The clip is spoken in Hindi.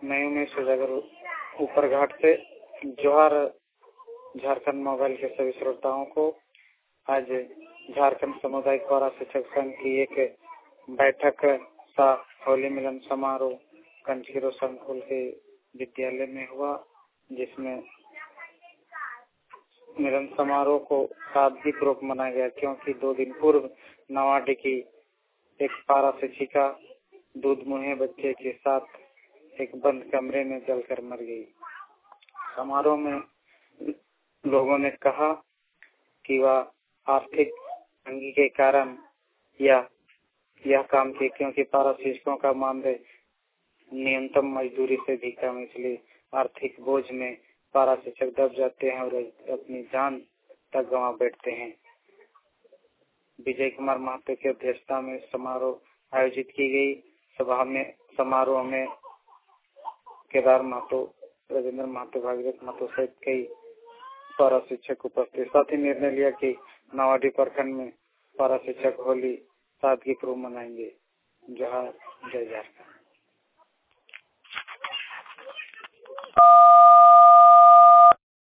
मैं उमेश उजागर ऊपर घाट से। जोहार झारखंड मोबाइल के सभी श्रोताओं को। आज झारखंड सामुदायिक पारा शिक्षक संघ की एक बैठक सा होली मिलन समारोह कंचीरो संकुल के विद्यालय में हुआ, जिसमें मिलन समारोह को सादगीपूर्वक मनाया गया, क्योंकि 2 दिन पूर्व नवाडी की एक पारा शिक्षिका दूध मुहे बच्चे के साथ एक बंद कमरे में जलकर मर गई। समारोह में लोगों ने कहा कि वह आर्थिक तंगी के कारण यह काम किए, क्योंकि पारा शिक्षकों का मानदेय न्यूनतम मजदूरी से भी कम, इसलिए आर्थिक बोझ में पारा शिक्षक दब जाते हैं और अपनी जान तक गंवा बैठते हैं। विजय कुमार महतो की अध्यक्षता में समारोह आयोजित की गई। समारोह में केदार महतो, राजेंद्र महतो, भागीरथ महतो सहित कई पारा शिक्षक उपस्थित। साथ ही निर्णय लिया कि नवाडी प्रखंड में पारा शिक्षक होली सादगीपूर्वक मनाएंगे। जोहार, जय झारखंड।